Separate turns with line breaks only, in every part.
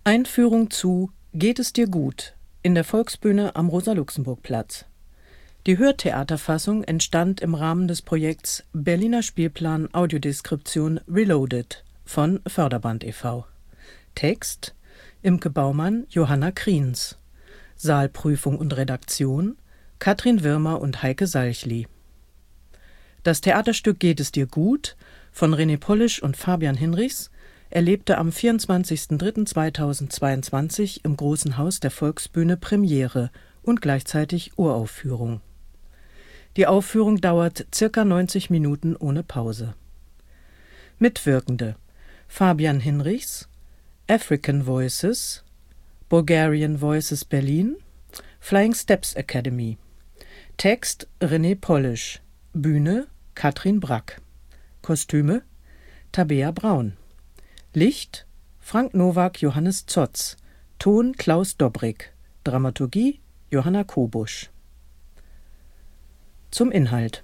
Einführung zu Geht es dir gut? In der Volksbühne am Rosa-Luxemburg-Platz. Die Hörtheaterfassung entstand im Rahmen des Projekts Berliner Spielplan Audiodeskription Reloaded von Förderband e.V. Text Imke Baumann, Johanna Kriens. Saalprüfung und Redaktion Katrin Wirmer und Heike Salchli. Das Theaterstück Geht es dir gut? Von René Polisch und Fabian Hinrichs erlebte am 24.03.2022 im Großen Haus der Volksbühne Premiere und gleichzeitig Uraufführung. Die Aufführung dauert ca. 90 Minuten ohne Pause. Mitwirkende: Fabian Hinrichs, African Voices, Bulgarian Voices Berlin, Flying Steps Academy. Text René Polisch. Bühne Katrin Brack. Kostüme Tabea Braun. Licht Frank Nowak, Johannes Zotz. Ton Klaus Dobrik. Dramaturgie Johanna Kobusch. Zum Inhalt.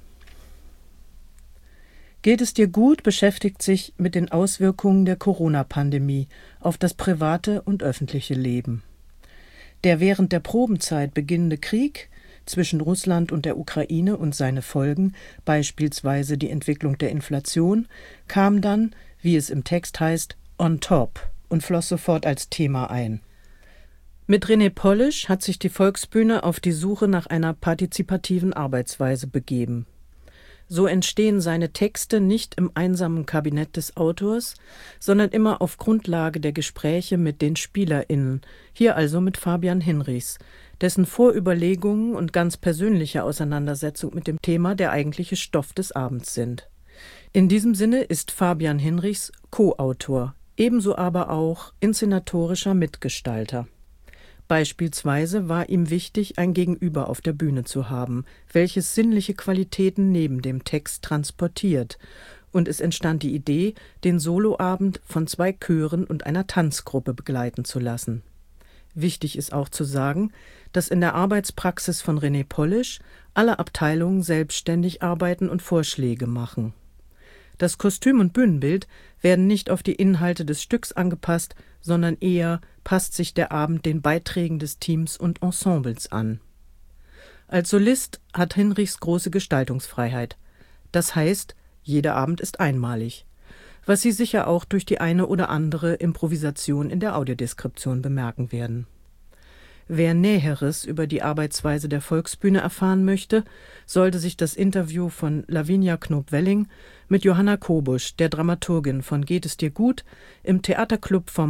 Geht es dir gut beschäftigt sich mit den Auswirkungen der Corona-Pandemie auf das private und öffentliche Leben. Der während der Probenzeit beginnende Krieg zwischen Russland und der Ukraine und seine Folgen, beispielsweise die Entwicklung der Inflation, kam dann, wie es im Text heißt, on top und floss sofort als Thema ein. Mit René Polisch hat sich die Volksbühne auf die Suche nach einer partizipativen Arbeitsweise begeben. So entstehen seine Texte nicht im einsamen Kabinett des Autors, sondern immer auf Grundlage der Gespräche mit den SpielerInnen, hier also mit Fabian Hinrichs, dessen Vorüberlegungen und ganz persönliche Auseinandersetzung mit dem Thema der eigentliche Stoff des Abends sind. In diesem Sinne ist Fabian Hinrichs Co-Autor, ebenso aber auch inszenatorischer Mitgestalter. Beispielsweise war ihm wichtig, ein Gegenüber auf der Bühne zu haben, welches sinnliche Qualitäten neben dem Text transportiert, und es entstand die Idee, den Soloabend von 2 Chören und einer Tanzgruppe begleiten zu lassen. Wichtig ist auch zu sagen, dass in der Arbeitspraxis von René Polisch alle Abteilungen selbstständig arbeiten und Vorschläge machen. Das Kostüm und Bühnenbild werden nicht auf die Inhalte des Stücks angepasst, sondern eher passt sich der Abend den Beiträgen des Teams und Ensembles an. Als Solist hat Hinrichs große Gestaltungsfreiheit. Das heißt, jeder Abend ist einmalig, was Sie sicher auch durch die eine oder andere Improvisation in der Audiodeskription bemerken werden. Wer Näheres über die Arbeitsweise der Volksbühne erfahren möchte, sollte sich das Interview von Lavinia Knob-Welling mit Johanna Kobusch, der Dramaturgin von Geht es dir gut, im Theaterclub vom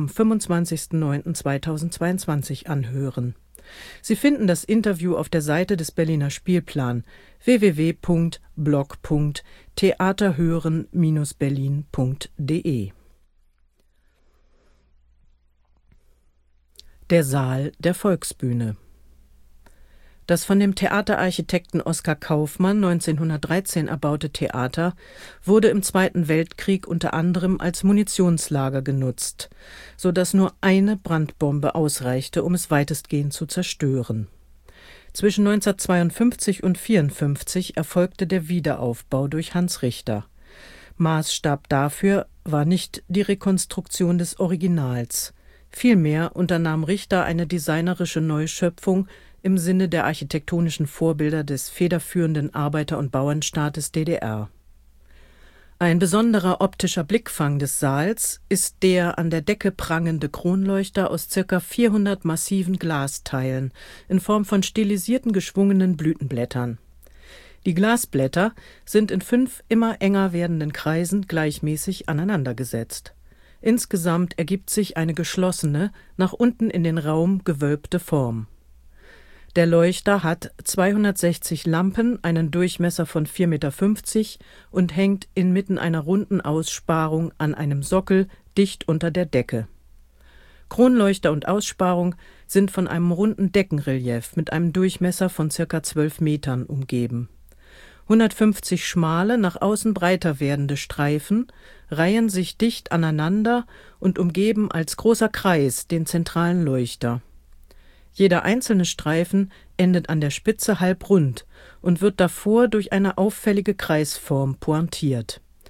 25.09.2022 anhören. Sie finden das Interview auf der Seite des Berliner Spielplan www.blog.theaterhören-berlin.de. Der Saal der Volksbühne. Das von dem Theaterarchitekten Oskar Kaufmann 1913 erbaute Theater wurde im Zweiten Weltkrieg unter anderem als Munitionslager genutzt, sodass nur eine Brandbombe ausreichte, um es weitestgehend zu zerstören. Zwischen 1952 und 1954 erfolgte der Wiederaufbau durch Hans Richter. Maßstab dafür war nicht die Rekonstruktion des Originals. Vielmehr unternahm Richter eine designerische Neuschöpfung im Sinne der architektonischen Vorbilder des federführenden Arbeiter- und Bauernstaates DDR. Ein besonderer optischer Blickfang des Saals ist der an der Decke prangende Kronleuchter aus ca. 400 massiven Glasteilen in Form von stilisierten geschwungenen Blütenblättern. Die Glasblätter sind in 5 immer enger werdenden Kreisen gleichmäßig aneinandergesetzt. Insgesamt ergibt sich eine geschlossene, nach unten in den Raum gewölbte Form. Der Leuchter hat 260 Lampen, einen Durchmesser von 4,50 Meter und hängt inmitten einer runden Aussparung an einem Sockel dicht unter der Decke. Kronleuchter und Aussparung sind von einem runden Deckenrelief mit einem Durchmesser von ca. 12 Metern umgeben. 150 schmale, nach außen breiter werdende Streifen reihen sich dicht aneinander und umgeben als großer Kreis den zentralen Leuchter. Jeder einzelne Streifen endet an der Spitze halbrund und wird davor durch eine auffällige Kreisform pointiert.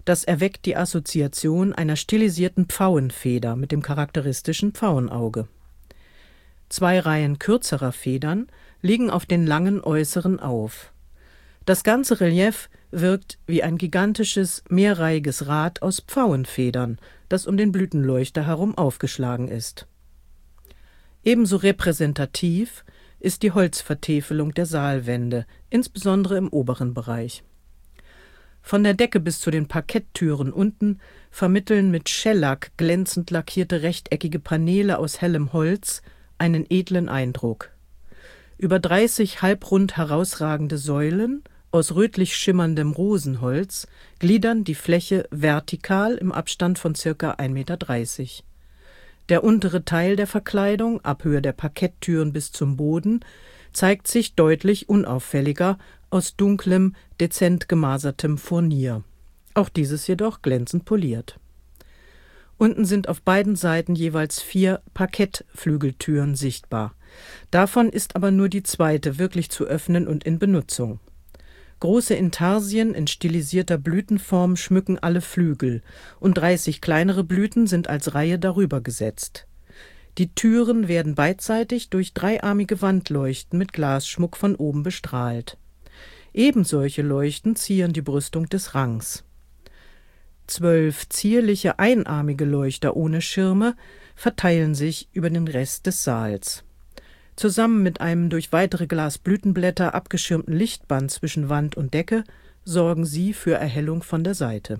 Das erweckt die Assoziation einer stilisierten Pfauenfeder mit dem charakteristischen Pfauenauge. 2 Reihen kürzerer Federn liegen auf den langen äußeren auf. Das ganze Relief wirkt wie ein gigantisches, mehrreihiges Rad aus Pfauenfedern, das um den Blütenleuchter herum aufgeschlagen ist. Ebenso repräsentativ ist die Holzvertäfelung der Saalwände, insbesondere im oberen Bereich. Von der Decke bis zu den Parketttüren unten vermitteln mit Schellack glänzend lackierte rechteckige Paneele aus hellem Holz einen edlen Eindruck. Über 30 halbrund herausragende Säulen aus rötlich schimmerndem Rosenholz gliedern die Fläche vertikal im Abstand von ca. 1,30 Meter. Der untere Teil der Verkleidung, ab Höhe der Parketttüren bis zum Boden, zeigt sich deutlich unauffälliger aus dunklem, dezent gemasertem Furnier. Auch dieses jedoch glänzend poliert. Unten sind auf beiden Seiten jeweils 4 Parkettflügeltüren sichtbar. Davon ist aber nur die zweite wirklich zu öffnen und in Benutzung. Große Intarsien in stilisierter Blütenform schmücken alle Flügel und 30 kleinere Blüten sind als Reihe darüber gesetzt. Die Türen werden beidseitig durch dreiarmige Wandleuchten mit Glasschmuck von oben bestrahlt. Ebensolche Leuchten zieren die Brüstung des Rangs. 12 zierliche einarmige Leuchter ohne Schirme verteilen sich über den Rest des Saals. Zusammen mit einem durch weitere Glasblütenblätter abgeschirmten Lichtband zwischen Wand und Decke sorgen sie für Erhellung von der Seite.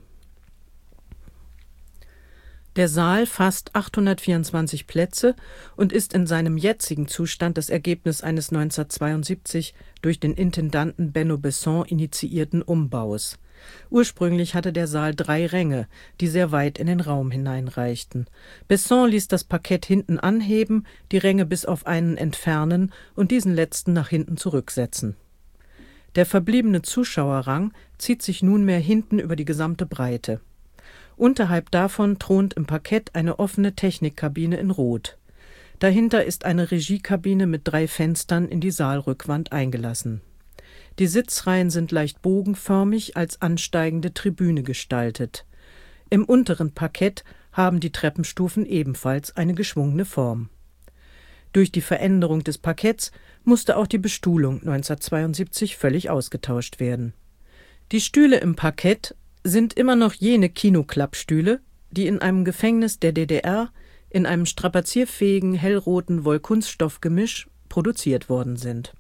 Der Saal fasst 824 Plätze und ist in seinem jetzigen Zustand das Ergebnis eines 1972 durch den Intendanten Benno Besson initiierten Umbaus. Ursprünglich hatte der Saal 3 Ränge, die sehr weit in den Raum hineinreichten. Besson ließ das Parkett hinten anheben, die Ränge bis auf einen entfernen und diesen letzten nach hinten zurücksetzen. Der verbliebene Zuschauerrang zieht sich nunmehr hinten über die gesamte Breite. Unterhalb davon thront im Parkett eine offene Technikkabine in Rot. Dahinter ist eine Regiekabine mit 3 Fenstern in die Saalrückwand eingelassen. Die Sitzreihen sind leicht bogenförmig als ansteigende Tribüne gestaltet. Im unteren Parkett haben die Treppenstufen ebenfalls eine geschwungene Form. Durch die Veränderung des Parketts musste auch die Bestuhlung 1972 völlig ausgetauscht werden. Die Stühle im Parkett sind immer noch jene Kinoklappstühle, die in einem Gefängnis der DDR in einem strapazierfähigen hellroten Wollkunststoffgemisch produziert worden sind.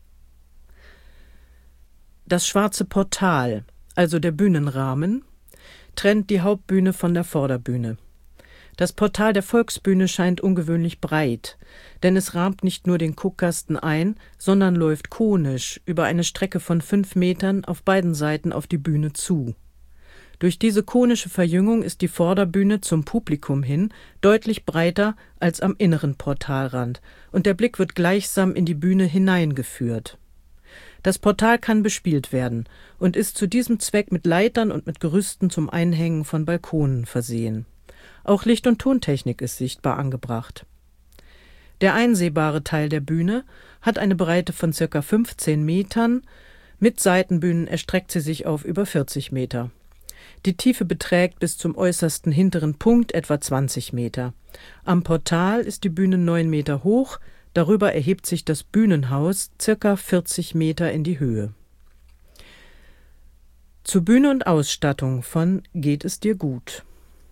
Das schwarze Portal, also der Bühnenrahmen, trennt die Hauptbühne von der Vorderbühne. Das Portal der Volksbühne scheint ungewöhnlich breit, denn es rahmt nicht nur den Guckkasten ein, sondern läuft konisch über eine Strecke von 5 Metern auf beiden Seiten auf die Bühne zu. Durch diese konische Verjüngung ist die Vorderbühne zum Publikum hin deutlich breiter als am inneren Portalrand und der Blick wird gleichsam in die Bühne hineingeführt. Das Portal kann bespielt werden und ist zu diesem Zweck mit Leitern und mit Gerüsten zum Einhängen von Balkonen versehen. Auch Licht- und Tontechnik ist sichtbar angebracht. Der einsehbare Teil der Bühne hat eine Breite von ca. 15 Metern, mit Seitenbühnen erstreckt sie sich auf über 40 Meter. Die Tiefe beträgt bis zum äußersten hinteren Punkt etwa 20 Meter. Am Portal ist die Bühne 9 Meter hoch, darüber erhebt sich das Bühnenhaus ca. 40 Meter in die Höhe. Zu Bühne und Ausstattung von Geht es dir gut?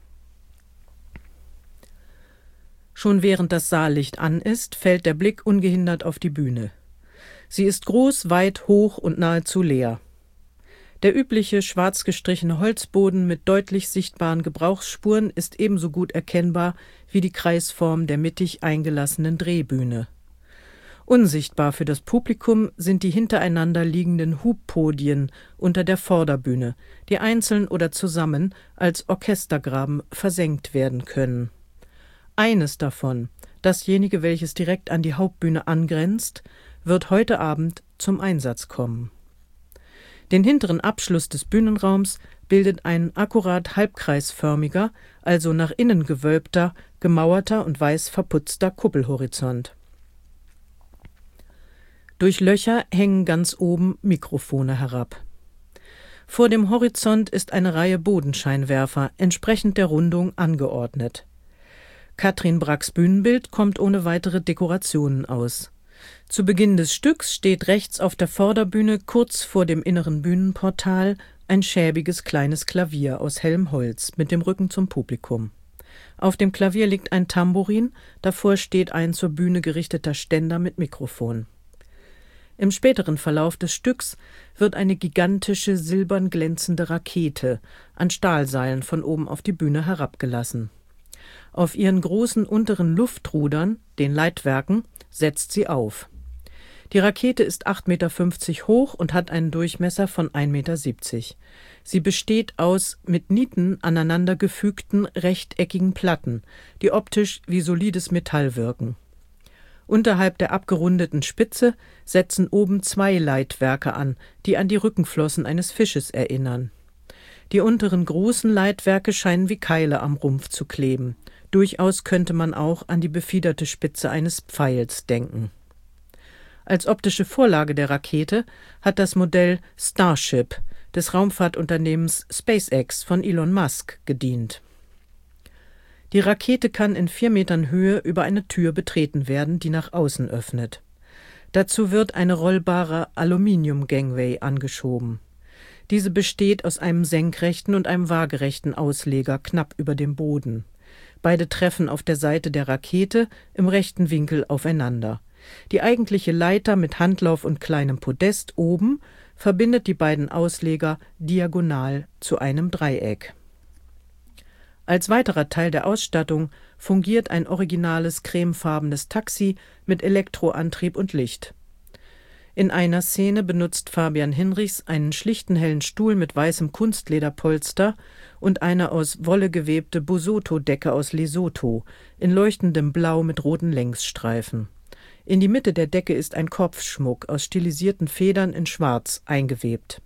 Schon während das Saallicht an ist, fällt der Blick ungehindert auf die Bühne. Sie ist groß, weit, hoch und nahezu leer. Der übliche schwarz gestrichene Holzboden mit deutlich sichtbaren Gebrauchsspuren ist ebenso gut erkennbar wie die Kreisform der mittig eingelassenen Drehbühne. Unsichtbar für das Publikum sind die hintereinander liegenden Hubpodien unter der Vorderbühne, die einzeln oder zusammen als Orchestergraben versenkt werden können. Eines davon, dasjenige, welches direkt an die Hauptbühne angrenzt, wird heute Abend zum Einsatz kommen. Den hinteren Abschluss des Bühnenraums bildet ein akkurat halbkreisförmiger, also nach innen gewölbter, gemauerter und weiß verputzter Kuppelhorizont. Durch Löcher hängen ganz oben Mikrofone herab. Vor dem Horizont ist eine Reihe Bodenscheinwerfer, entsprechend der Rundung angeordnet. Katrin Bracks Bühnenbild kommt ohne weitere Dekorationen aus. Zu Beginn des Stücks steht rechts auf der Vorderbühne, kurz vor dem inneren Bühnenportal, ein schäbiges kleines Klavier aus hellem Holz mit dem Rücken zum Publikum. Auf dem Klavier liegt ein Tambourin, davor steht ein zur Bühne gerichteter Ständer mit Mikrofon. Im späteren Verlauf des Stücks wird eine gigantische, silbern glänzende Rakete an Stahlseilen von oben auf die Bühne herabgelassen. Auf ihren großen unteren Luftrudern, den Leitwerken, setzt sie auf. Die Rakete ist 8,50 Meter hoch und hat einen Durchmesser von 1,70 Meter. Sie besteht aus mit Nieten aneinandergefügten rechteckigen Platten, die optisch wie solides Metall wirken. Unterhalb der abgerundeten Spitze setzen oben 2 Leitwerke an, die an die Rückenflossen eines Fisches erinnern. Die unteren großen Leitwerke scheinen wie Keile am Rumpf zu kleben. Durchaus könnte man auch an die befiederte Spitze eines Pfeils denken. Als optische Vorlage der Rakete hat das Modell Starship des Raumfahrtunternehmens SpaceX von Elon Musk gedient. Die Rakete kann in 4 Metern Höhe über eine Tür betreten werden, die nach außen öffnet. Dazu wird eine rollbare Aluminium-Gangway angeschoben. Diese besteht aus einem senkrechten und einem waagerechten Ausleger knapp über dem Boden. Beide treffen auf der Seite der Rakete im rechten Winkel aufeinander. Die eigentliche Leiter mit Handlauf und kleinem Podest oben verbindet die beiden Ausleger diagonal zu einem Dreieck. Als weiterer Teil der Ausstattung fungiert ein originales cremefarbenes Taxi mit Elektroantrieb und Licht. In einer Szene benutzt Fabian Hinrichs einen schlichten hellen Stuhl mit weißem Kunstlederpolster und eine aus Wolle gewebte Bosoto-Decke aus Lesotho in leuchtendem Blau mit roten Längsstreifen. In die Mitte der Decke ist ein Kopfschmuck aus stilisierten Federn in Schwarz eingewebt.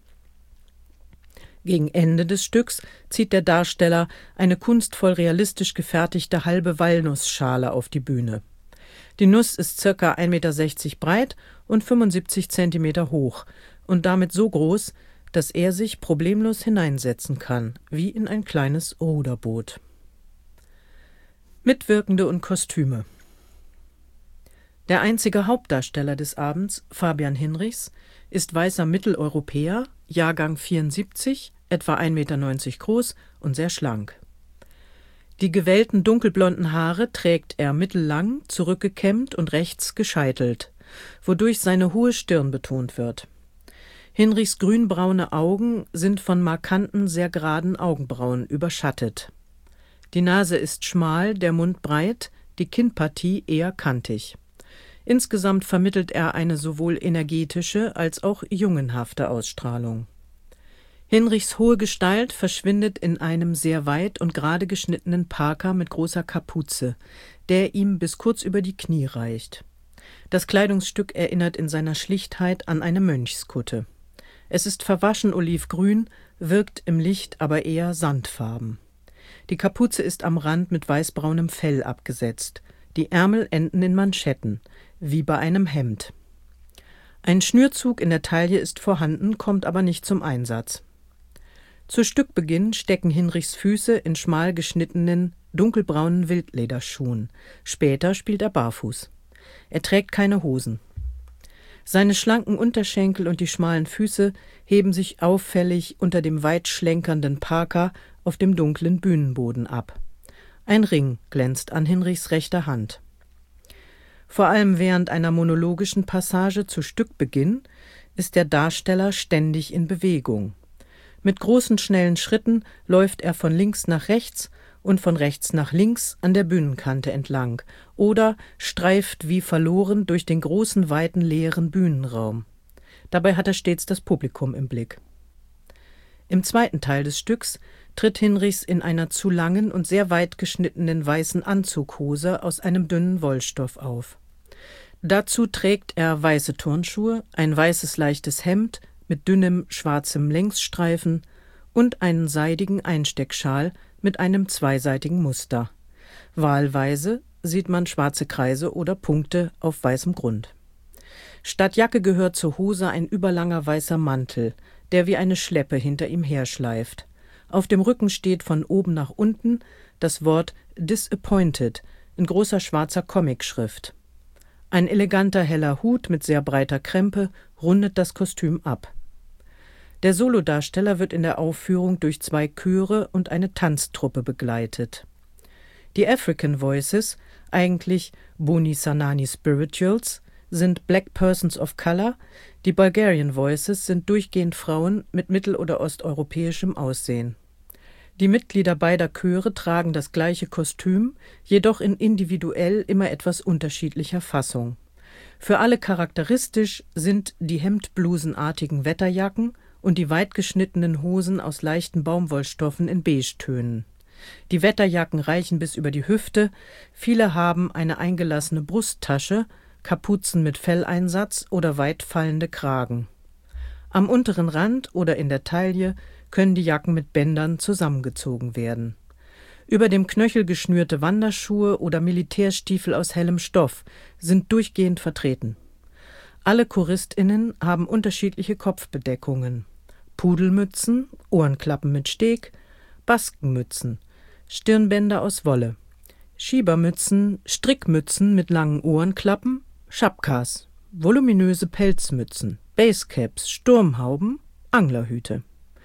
Gegen Ende des Stücks zieht der Darsteller eine kunstvoll realistisch gefertigte halbe Walnussschale auf die Bühne. Die Nuss ist ca. 1,60 Meter breit und 75 Zentimeter hoch und damit so groß, dass er sich problemlos hineinsetzen kann, wie in ein kleines Ruderboot. Mitwirkende und Kostüme. Der einzige Hauptdarsteller des Abends, Fabian Hinrichs, ist weißer Mitteleuropäer, Jahrgang 74, etwa 1,90 Meter groß und sehr schlank. Die gewellten dunkelblonden Haare trägt er mittellang, zurückgekämmt und rechts gescheitelt, wodurch seine hohe Stirn betont wird. Hinrichs grünbraune Augen sind von markanten, sehr geraden Augenbrauen überschattet. Die Nase ist schmal, der Mund breit, die Kinnpartie eher kantig. Insgesamt vermittelt er eine sowohl energetische als auch jungenhafte Ausstrahlung. Hinrichs hohe Gestalt verschwindet in einem sehr weit und gerade geschnittenen Parker mit großer Kapuze, der ihm bis kurz über die Knie reicht. Das Kleidungsstück erinnert in seiner Schlichtheit an eine Mönchskutte. Es ist verwaschen olivgrün, wirkt im Licht aber eher sandfarben. Die Kapuze ist am Rand mit weißbraunem Fell abgesetzt. Die Ärmel enden in Manschetten, wie bei einem Hemd. Ein Schnürzug in der Taille ist vorhanden, kommt aber nicht zum Einsatz. Zu Stückbeginn stecken Hinrichs Füße in schmal geschnittenen, dunkelbraunen Wildlederschuhen. Später spielt er barfuß. Er trägt keine Hosen. Seine schlanken Unterschenkel und die schmalen Füße heben sich auffällig unter dem weit schlenkernden Parker auf dem dunklen Bühnenboden ab. Ein Ring glänzt an Hinrichs rechter Hand. Vor allem während einer monologischen Passage zu Stückbeginn ist der Darsteller ständig in Bewegung. Mit großen, schnellen Schritten läuft er von links nach rechts und von rechts nach links an der Bühnenkante entlang oder streift wie verloren durch den großen, weiten, leeren Bühnenraum. Dabei hat er stets das Publikum im Blick. Im zweiten Teil des Stücks tritt Hinrichs in einer zu langen und sehr weit geschnittenen weißen Anzughose aus einem dünnen Wollstoff auf. Dazu trägt er weiße Turnschuhe, ein weißes leichtes Hemd mit dünnem schwarzem Längsstreifen und einen seidigen Einsteckschal mit einem zweiseitigen Muster. Wahlweise sieht man schwarze Kreise oder Punkte auf weißem Grund. Statt Jacke gehört zur Hose ein überlanger weißer Mantel, der wie eine Schleppe hinter ihm herschleift. Auf dem Rücken steht von oben nach unten das Wort Disappointed in großer schwarzer Comicschrift. Ein eleganter heller Hut mit sehr breiter Krempe rundet das Kostüm ab. Der Solodarsteller wird in der Aufführung durch 2 Chöre und eine Tanztruppe begleitet. Die African Voices, eigentlich Boni Sanani Spirituals, sind Black Persons of Color, die Bulgarian Voices sind durchgehend Frauen mit mittel- oder osteuropäischem Aussehen. Die Mitglieder beider Chöre tragen das gleiche Kostüm, jedoch in individuell immer etwas unterschiedlicher Fassung. Für alle charakteristisch sind die hemdblusenartigen Wetterjacken und die weit geschnittenen Hosen aus leichten Baumwollstoffen in Beigetönen. Die Wetterjacken reichen bis über die Hüfte, viele haben eine eingelassene Brusttasche, Kapuzen mit Felleinsatz oder weit fallende Kragen. Am unteren Rand oder in der Taille können die Jacken mit Bändern zusammengezogen werden. Über dem Knöchel geschnürte Wanderschuhe oder Militärstiefel aus hellem Stoff sind durchgehend vertreten. Alle ChoristInnen haben unterschiedliche Kopfbedeckungen: Pudelmützen, Ohrenklappen mit Steg, Baskenmützen, Stirnbänder aus Wolle, Schiebermützen, Strickmützen mit langen Ohrenklappen, Schapkas, voluminöse Pelzmützen, Basecaps, Sturmhauben, Anglerhüte.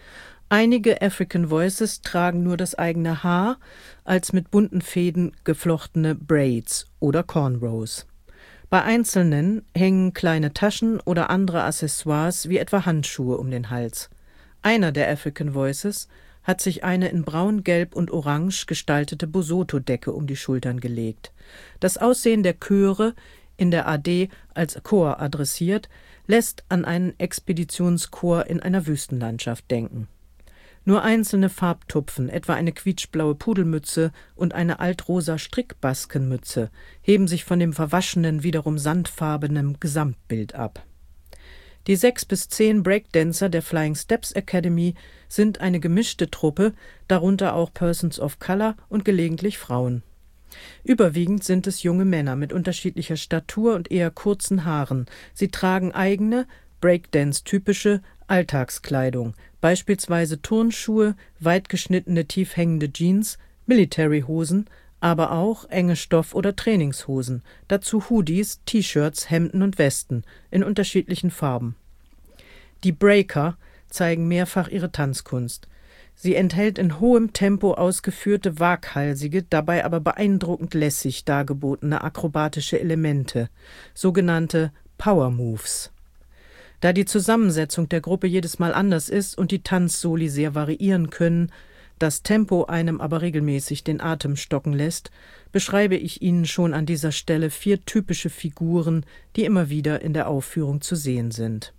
Einige African Voices tragen nur das eigene Haar als mit bunten Fäden geflochtene Braids oder Cornrows. Bei Einzelnen hängen kleine Taschen oder andere Accessoires wie etwa Handschuhe um den Hals. Einer der African Voices hat sich eine in braun, gelb und orange gestaltete Bosoto-Decke um die Schultern gelegt. Das Aussehen der Chöre, in der AD als Chor adressiert, lässt an einen Expeditionschor in einer Wüstenlandschaft denken. Nur einzelne Farbtupfen, etwa eine quietschblaue Pudelmütze und eine altrosa Strickbaskenmütze, heben sich von dem verwaschenen, wiederum sandfarbenen Gesamtbild ab. Die 6 bis 10 Breakdancer der Flying Steps Academy sind eine gemischte Truppe, darunter auch Persons of Color und gelegentlich Frauen. Überwiegend sind es junge Männer mit unterschiedlicher Statur und eher kurzen Haaren. Sie tragen eigene, Breakdance-typische Alltagskleidung, beispielsweise Turnschuhe, weit geschnittene tief hängende Jeans, Military-Hosen, aber auch enge Stoff- oder Trainingshosen, dazu Hoodies, T-Shirts, Hemden und Westen in unterschiedlichen Farben. Die Breaker zeigen mehrfach ihre Tanzkunst. Sie enthält in hohem Tempo ausgeführte waghalsige, dabei aber beeindruckend lässig dargebotene akrobatische Elemente, sogenannte Power Moves. Da die Zusammensetzung der Gruppe jedes Mal anders ist und die Tanzsoli sehr variieren können, das Tempo einem aber regelmäßig den Atem stocken lässt, beschreibe ich Ihnen schon an dieser Stelle 4 typische Figuren, die immer wieder in der Aufführung zu sehen sind.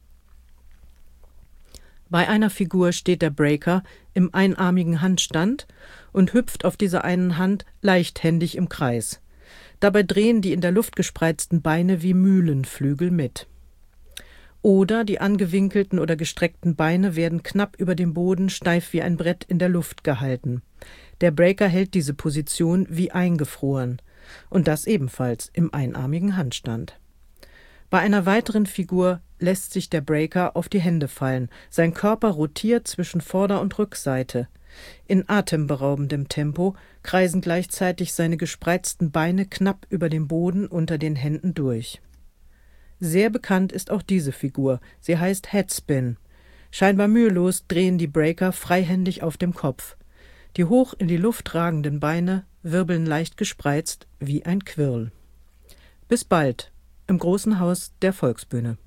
Bei einer Figur steht der Breaker im einarmigen Handstand und hüpft auf dieser einen Hand leichthändig im Kreis. Dabei drehen die in der Luft gespreizten Beine wie Mühlenflügel mit. Oder die angewinkelten oder gestreckten Beine werden knapp über dem Boden steif wie ein Brett in der Luft gehalten. Der Breaker hält diese Position wie eingefroren, und das ebenfalls im einarmigen Handstand. Bei einer weiteren Figur lässt sich der Breaker auf die Hände fallen. Sein Körper rotiert zwischen Vorder- und Rückseite. In atemberaubendem Tempo kreisen gleichzeitig seine gespreizten Beine knapp über dem Boden unter den Händen durch. Sehr bekannt ist auch diese Figur. Sie heißt Headspin. Scheinbar mühelos drehen die Breaker freihändig auf dem Kopf. Die hoch in die Luft ragenden Beine wirbeln leicht gespreizt wie ein Quirl. Bis bald im großen Haus der Volksbühne.